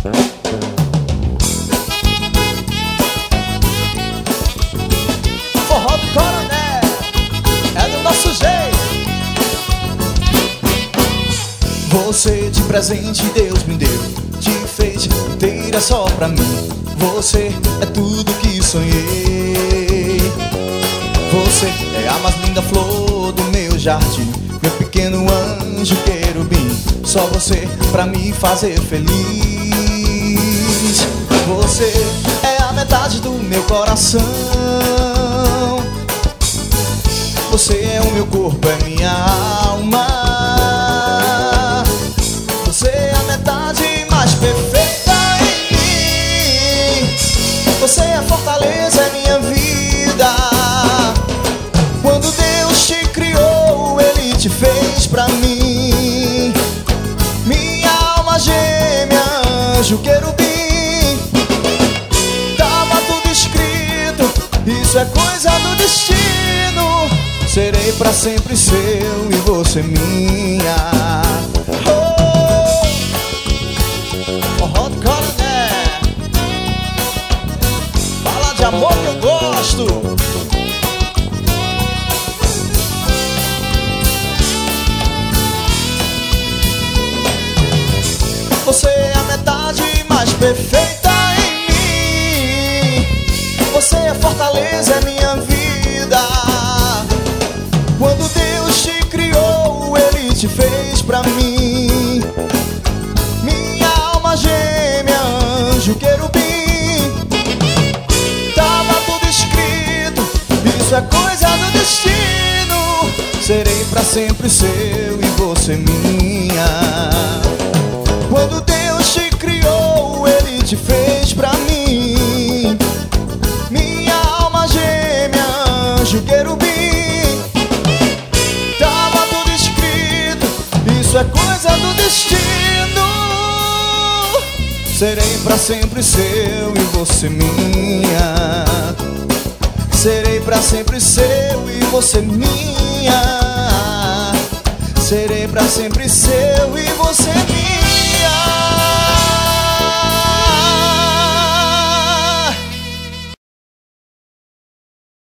Forró do Coronel é do nosso jeito. Você de presente Deus me deu, te fez inteira só pra mim. Você é tudo que sonhei. Você é a mais linda flor do meu jardim, meu pequeno anjo querubim. Só você pra me fazer feliz. Você é a metade do meu coração. Você é o meu corpo, é minha alma. Você é a metade mais perfeita em mim. Você é a fortaleza, é minha vida. Quando Deus te criou, Ele te fez pra mim. Minha alma gêmea, anjo querubim. Tava tudo escrito, isso é coisa do destino. Serei pra sempre seu e você minha. Forró do Coronel, fala de amor que eu gosto. Você é a metade mais perfeita em mim. Você é a fortaleza, é minha vida. Quando Deus te criou, Ele te fez pra mim. Minha alma gêmea, anjo querubim. Tava tudo escrito, isso é coisa do destino. Serei pra sempre seu e você minha. Quando Deus te criou, Ele te fez pra mim. Minha alma gêmea, anjo querubim. Tava tudo escrito, isso é coisa do destino. Serei pra sempre seu e você minha. Serei pra sempre seu e você minha. Serei pra sempre seu e você minha.